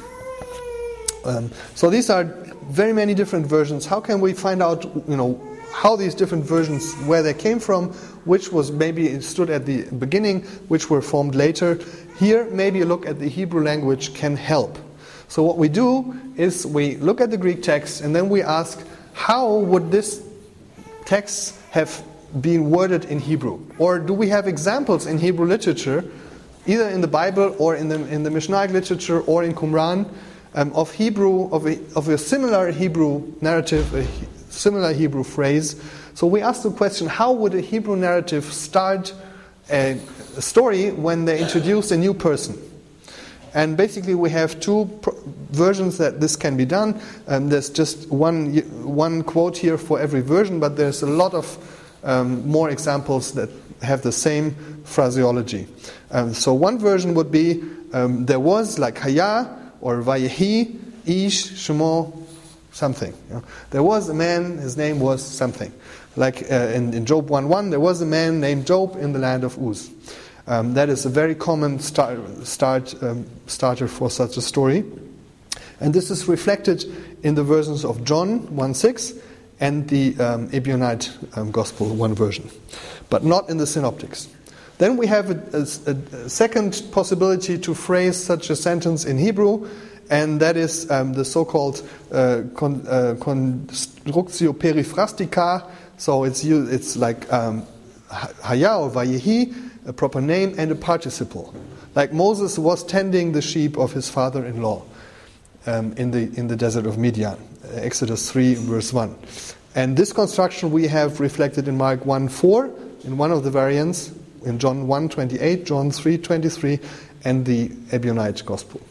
So these are very many different versions. How can we find out, how these different versions, where they came from, which was maybe stood at the beginning, which were formed later? Here, maybe a look at the Hebrew language can help. So what we do is we look at the Greek text and then we ask, how would this text have been worded in Hebrew? Or do we have examples in Hebrew literature, either in the Bible or in the Mishnaic literature or in Qumran, of a similar Hebrew narrative, a similar Hebrew phrase? So we ask the question, how would a Hebrew narrative start a story when they introduce a new person? And basically we have two versions that this can be done. There's just one quote here for every version, but there's a lot of more examples that have the same phraseology. So one version would be, there was, like Haya, or Vayehi, Ish, Shemo, something. There was a man, his name was something. Like in Job 1:1, there was a man named Job in the land of Uz. That is a very common starter for such a story. And this is reflected in the versions of John 1:6 and the Ebionite Gospel, one version, but not in the Synoptics. Then we have a second possibility to phrase such a sentence in Hebrew, and that is the so-called constructio periphrastica. So it's like Haya or Vayehi, a proper name, and a participle. Like Moses was tending the sheep of his father-in-law in the desert of Midian, Exodus 3, verse 1. And this construction we have reflected in Mark 1:4, in one of the variants, in John 1:28, John 3:23, and the Ebionite Gospel.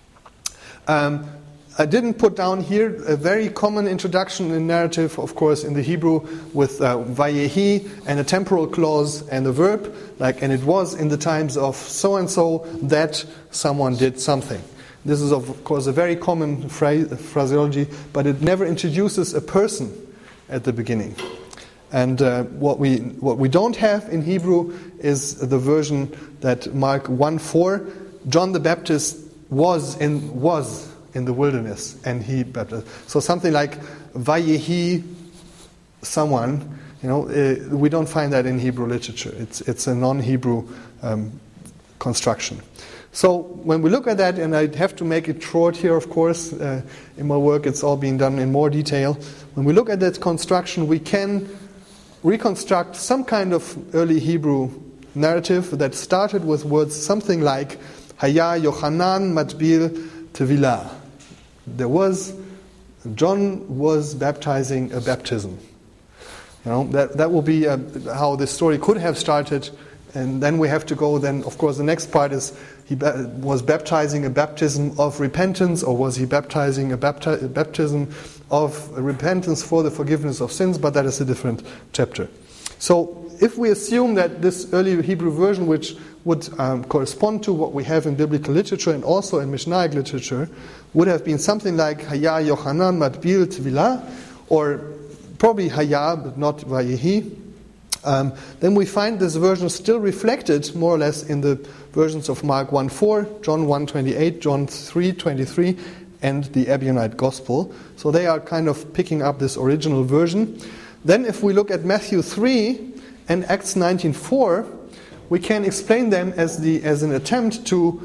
I didn't put down here a very common introduction in narrative, of course, in the Hebrew with Vayehi and a temporal clause and a verb, and it was in the times of so-and-so that someone did something. This is, of course, a very common phraseology, but it never introduces a person at the beginning. And what we don't have in Hebrew is the version that Mark 1:4, John the Baptist was in the wilderness and he baptized. So something like Vayehi someone, we don't find that in Hebrew literature. It's a non-Hebrew construction. So when we look at that, and I have to make it short here, of course, in my work it's all being done in more detail. When we look at that construction, we can reconstruct some kind of early Hebrew narrative that started with words something like Haya Yochanan Matbil Tevilah. John was baptizing a baptism. That will be how the story could have started. And then we have to go, of course, the next part is he was baptizing a baptism of repentance, or was he baptizing a baptism of repentance for the forgiveness of sins, but that is a different chapter. So if we assume that this early Hebrew version, which would correspond to what we have in biblical literature and also in Mishnaic literature, would have been something like Haya Yochanan Matbil Tevilah, or probably Haya, but not Vayehi, then we find this version still reflected more or less in the versions of Mark 1:4, John 1:28, John 3:23, and the Ebionite Gospel. So they are kind of picking up this original version. Then if we look at Matthew 3 and Acts 19:4, we can explain them as an attempt to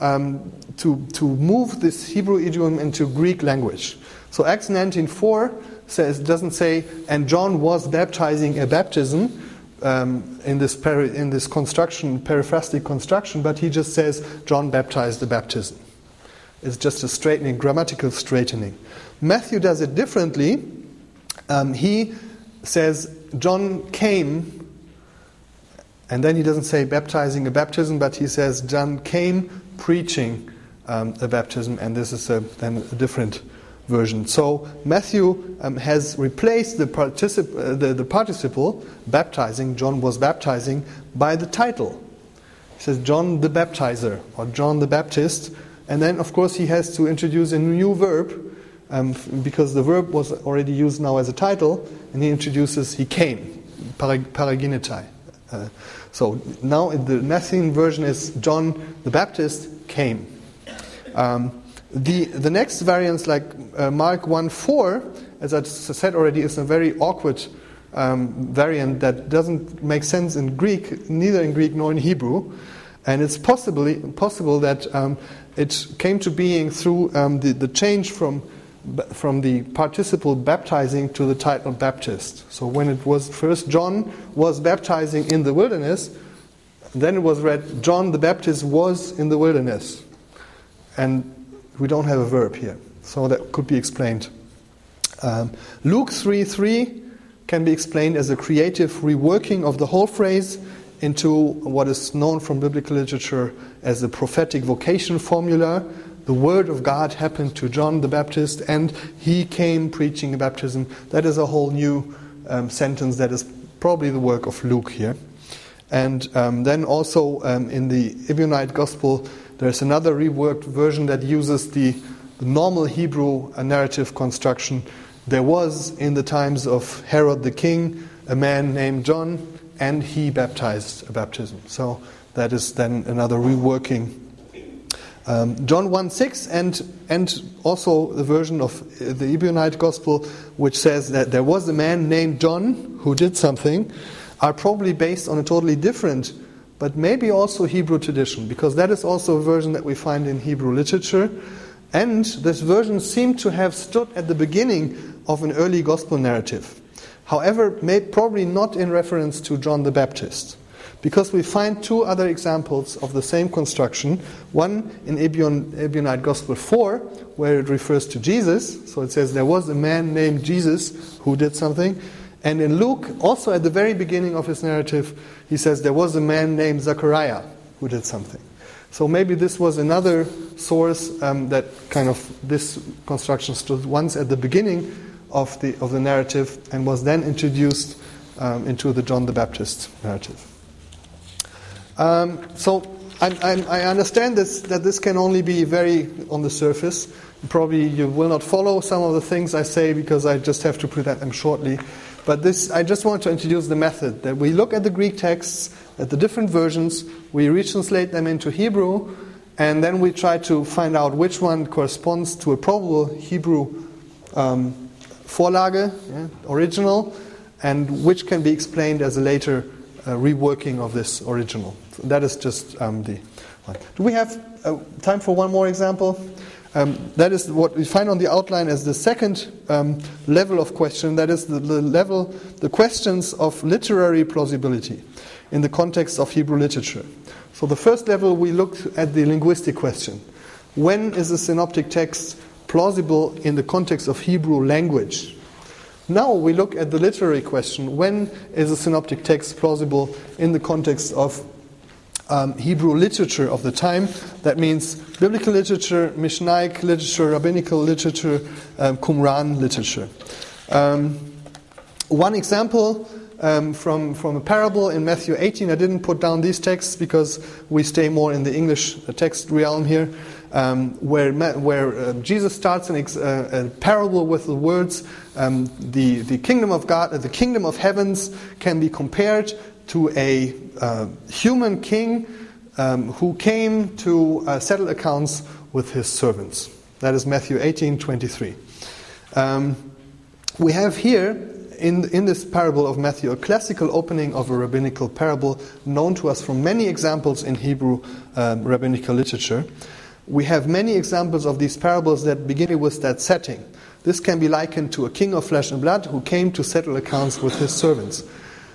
move this Hebrew idiom into Greek language. So Acts 19:4 doesn't say, and John was baptizing a baptism, in this construction, periphrastic construction, but he just says John baptized the baptism. It's just a straightening, grammatical straightening. Matthew does it differently. He says John came, and then he doesn't say baptizing a baptism, but he says John came preaching a baptism, and this is then a different version. So Matthew has replaced the participle, baptizing, John was baptizing, by the title. He says John the Baptizer, or John the Baptist, and then of course he has to introduce a new verb, because the verb was already used now as a title, and he introduces he came, paraginetai. So now the Matthew version is John the Baptist came. The next variants, like Mark 1:4, as I said already, is a very awkward variant that doesn't make sense in Greek, neither in Greek nor in Hebrew, and it's possible that it came to being through the change from the participle baptizing to the title Baptist. So when it was first John was baptizing in the wilderness, then it was read John the Baptist was in the wilderness. And we don't have a verb here, so that could be explained. Luke 3:3 can be explained as a creative reworking of the whole phrase into what is known from biblical literature as the prophetic vocation formula. The word of God happened to John the Baptist, and he came preaching a baptism. That is a whole new sentence that is probably the work of Luke here. And then also in the Ebionite Gospel, there's another reworked version that uses the normal Hebrew narrative construction. There was, in the times of Herod the king, a man named John, and he baptized a baptism. So that is then another reworking. John 1:6 and also the version of the Ebionite Gospel, which says that there was a man named John who did something, are probably based on a totally different, but maybe also Hebrew tradition, because that is also a version that we find in Hebrew literature. And this version seemed to have stood at the beginning of an early gospel narrative. However, probably not in reference to John the Baptist, because we find two other examples of the same construction. One in Ebionite Gospel 4, where it refers to Jesus. So it says there was a man named Jesus who did something. And in Luke, also at the very beginning of his narrative, he says there was a man named Zechariah who did something. So maybe this was another source that kind of this construction stood once at the beginning of the narrative and was then introduced into the John the Baptist narrative. So I understand that this can only be very on the surface. Probably you will not follow some of the things I say because I just have to present them shortly. But I just want to introduce the method that we look at the Greek texts, at the different versions, we retranslate them into Hebrew, and then we try to find out which one corresponds to a probable Hebrew Vorlage, original, and which can be explained as a later reworking of this original. So that is just the one. Do we have time for one more example? That is what we find on the outline as the second level of question. That is the questions of literary plausibility in the context of Hebrew literature. So the first level, we looked at the linguistic question. When is a synoptic text plausible in the context of Hebrew language? Now we look at the literary question. When is a synoptic text plausible in the context of Hebrew literature of the time? That means biblical literature, Mishnaic literature, rabbinical literature, Qumran literature. One example from a parable in Matthew 18. I didn't put down these texts because we stay more in the English text realm here, where Jesus starts a parable with the words, the kingdom of God, the kingdom of heavens can be compared to a human king who came to settle accounts with his servants. That is Matthew 18:23. We have here in this parable of Matthew a classical opening of a rabbinical parable known to us from many examples in Hebrew rabbinical literature. We have many examples of these parables that begin with that setting. This can be likened to a king of flesh and blood who came to settle accounts with his servants.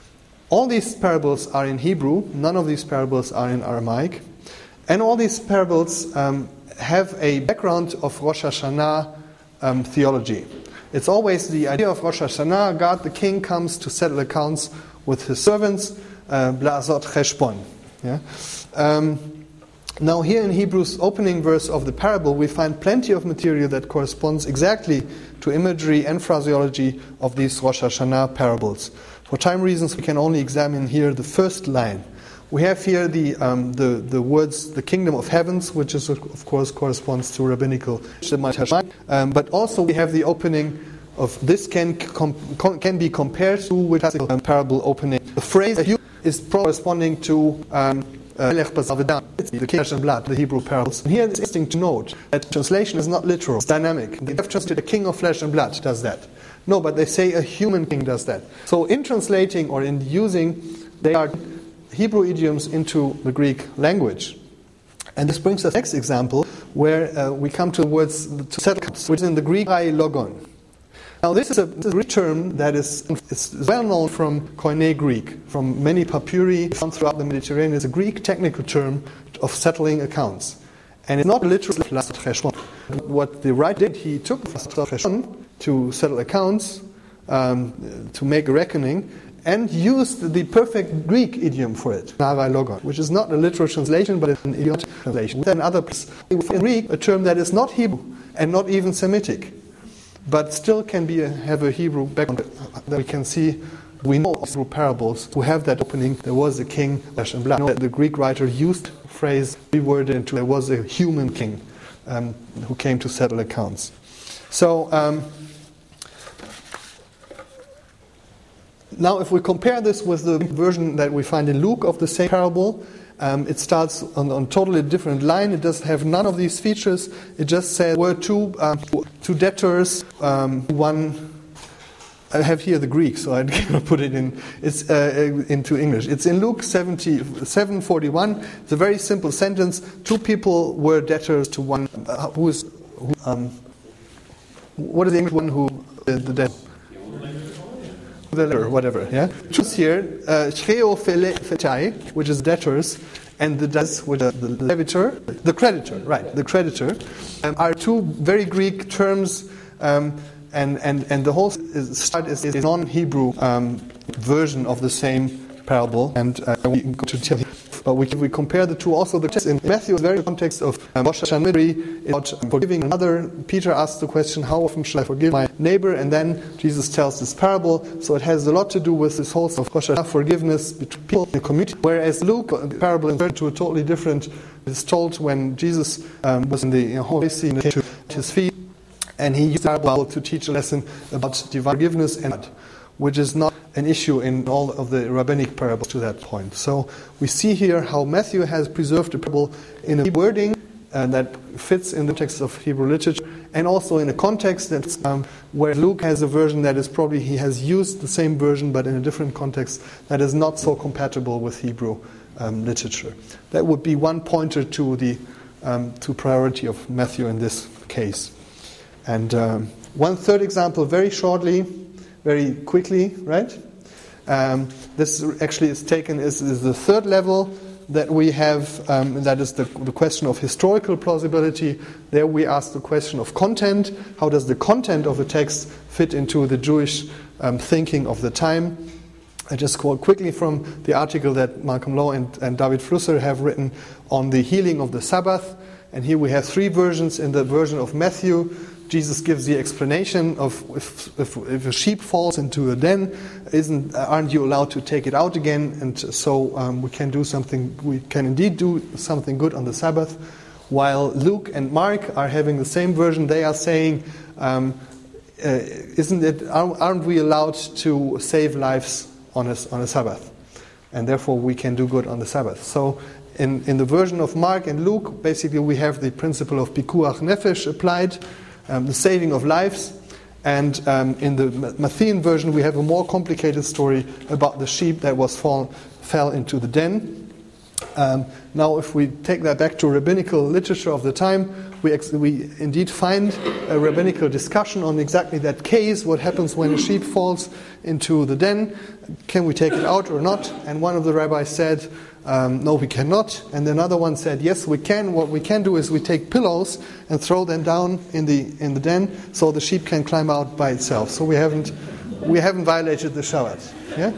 All these parables are in Hebrew. None of these parables are in Aramaic. And all these parables have a background of Rosh Hashanah theology. It's always the idea of Rosh Hashanah. God the King comes to settle accounts with his servants, Blazot Cheshbon. Yeah? Now here in Hebrews' opening verse of the parable, we find plenty of material that corresponds exactly to imagery and phraseology of these Rosh Hashanah parables. For time reasons, we can only examine here the first line. We have here the words, the kingdom of heavens, which is, of course, corresponds to rabbinical but also we have the opening of this can be compared to with classical parable opening. The phrase is corresponding to the flesh and blood, the Hebrew parables. And here it's interesting to note that translation is not literal, it's dynamic. They have translated a king of flesh and blood does that. No, but they say a human king does that. So in translating or in using, they are Hebrew idioms into the Greek language. And this brings us to the next example, where we come to the words to settle accounts, which is in the Greek logon. Now this is a Greek term that is well known from Koine Greek, from many papyri found throughout the Mediterranean. It's a Greek technical term of settling accounts. And it's not literally what the writer did, he took to settle accounts, to make a reckoning, and used the perfect Greek idiom for it, logon, which is not a literal translation, but it's an idiomatic translation. In other places, in Greek, a term that is not Hebrew and not even Semitic, but still can have a Hebrew background that we can see. We know of Hebrew parables who have that opening. There was a king, flesh and blood. The Greek writer used the phrase reworded into there was a human king who came to settle accounts. So now if we compare this with the version that we find in Luke of the same parable, it starts on a totally different line. It doesn't have none of these features. It just says were two debtors, one. I have here the Greek, so I cannot put it in. It's into English. It's in Luke 7:41. It's a very simple sentence. Two people were debtors to one. What is the English one who the debt? Or whatever, yeah. Choose here, which is debtors, and the das, which is the creditor, are two very Greek terms, and the whole start is a non-Hebrew version of the same parable, and we go to tell you. But we compare the two. Also, the text in Matthew, the very context of Rosh Hashanah, is about forgiving another. Peter asks the question, "How often shall I forgive my neighbor?" And then Jesus tells this parable. So it has a lot to do with this whole of Rosh Hashanah forgiveness between people in the community. Whereas Luke, the parable is to a totally different. It's told when Jesus was in the Holy See and came to his feet, and he used the parable to teach a lesson about divine forgiveness and blood, which is not an issue in all of the rabbinic parables to that point. So we see here how Matthew has preserved the parable in a wording that fits in the text of Hebrew literature, and also in a context that's where Luke has a version that is probably he has used the same version but in a different context that is not so compatible with Hebrew literature. That would be one pointer to the to priority of Matthew in this case. And one third example, very shortly, very quickly, right? This actually is taken is the third level that we have, that is the question of historical plausibility. There we ask the question of content. How does the content of the text fit into the Jewish thinking of the time? I just quote quickly from the article that Malcolm Lowe and David Flusser have written on the healing of the Sabbath. And here we have three versions. In the version of Matthew, Jesus gives the explanation of if a sheep falls into a den, aren't you allowed to take it out again? And so we can indeed do something good on the Sabbath. While Luke and Mark are having the same version, they are saying, aren't we allowed to save lives on a Sabbath? And therefore we can do good on the Sabbath. So in the version of Mark and Luke, basically we have the principle of pikuach nefesh applied, the saving of lives. And in the Matthean version, we have a more complicated story about the sheep that fell into the den. Now, if we take that back to rabbinical literature of the time, we indeed find a rabbinical discussion on exactly that case, what happens when a sheep falls into the den, can we take it out or not? And one of the rabbis said, no, we cannot. And another one said, yes, we can. What we can do is we take pillows and throw them down in the den so the sheep can climb out by itself. So we haven't violated the Shabbat. Yeah?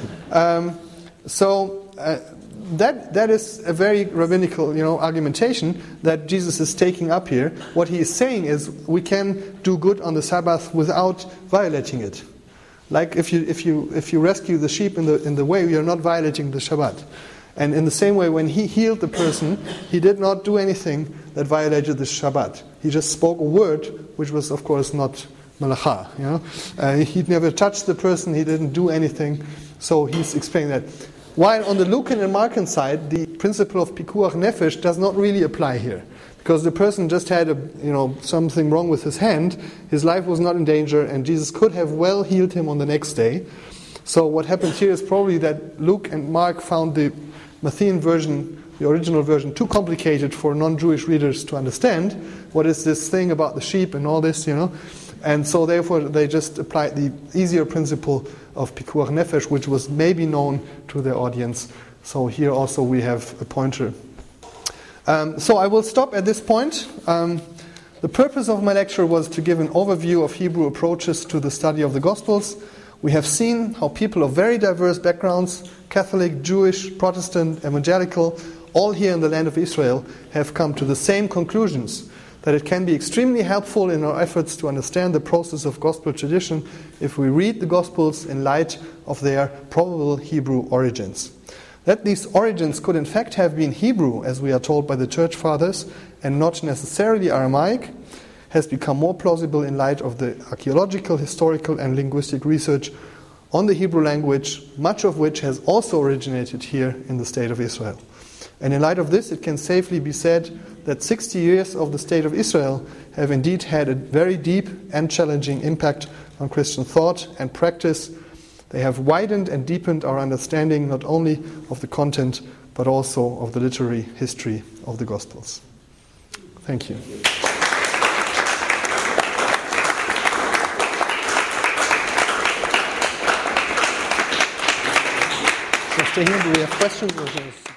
That is a very rabbinical, argumentation that Jesus is taking up here. What he is saying is we can do good on the Sabbath without violating it. Like if you rescue the sheep in the way, you are not violating the Shabbat. And in the same way, when he healed the person, he did not do anything that violated the Shabbat. He just spoke a word, which was, of course, not malacha. He never touched the person. He didn't do anything. So he's explaining that. While on the Lucan and Markan side, the principle of pikuach nefesh does not really apply here, because the person just had something wrong with his hand. His life was not in danger, and Jesus could have well healed him on the next day. So what happened here is probably that Luke and Mark found the Matthean version, the original version, too complicated for non-Jewish readers to understand. What is this thing about the sheep and all this, And so therefore they just applied the easier principle of pikuach nefesh, which was maybe known to their audience. So here also we have a pointer. So I will stop at this point. The purpose of my lecture was to give an overview of Hebrew approaches to the study of the Gospels. We have seen how people of very diverse backgrounds, Catholic, Jewish, Protestant, evangelical, all here in the land of Israel, have come to the same conclusions, that it can be extremely helpful in our efforts to understand the process of gospel tradition if we read the Gospels in light of their probable Hebrew origins. That these origins could in fact have been Hebrew, as we are told by the Church Fathers, and not necessarily Aramaic, has become more plausible in light of the archaeological, historical, and linguistic research on the Hebrew language, much of which has also originated here in the State of Israel. And in light of this, it can safely be said that 60 years of the State of Israel have indeed had a very deep and challenging impact on Christian thought and practice. They have widened and deepened our understanding not only of the content, but also of the literary history of the Gospels. Thank you. So stay here. Do we have questions or just...